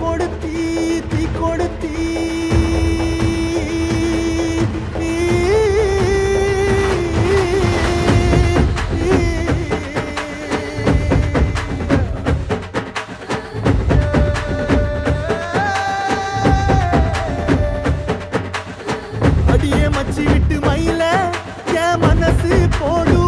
கொடுத்தி தீ கொடுத்தி அடியே மச்சி விட்டு மயில என் மனசு போடு